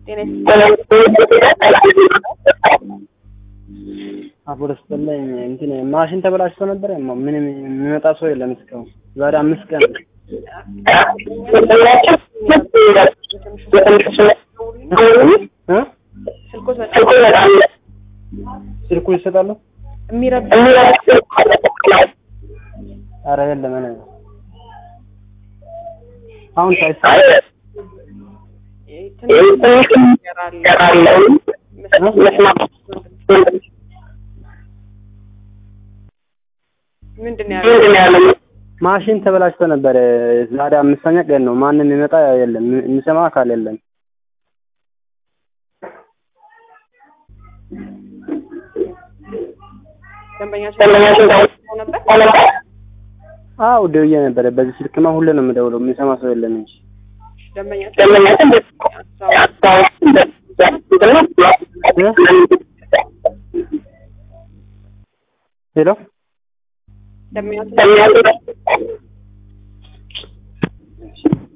አቦረስተልኝ እንትን ማሽን ተበላሽቶ ነበር። ምንም የሚመጣ ሰው የለም እስካሁን ዛሬ 5 ቀን ስልኩ ይሰጣሉ የሚረብሽ ኧረ የለም እኔ አሁን ሳይሰራ ምንድነው ማሽን ተበላሽቶ ነበር። ዛሬ 5ኛ ቀን ነው። ማንንም ይመጣ የለም። የሚሰማ አካል የለም። አዎ ደውዬ ነበር። በዚህ ስልክማ ሁሌ ነው የምደውለው። የሚሰማ ሰው የለም እንጂ ሄሎ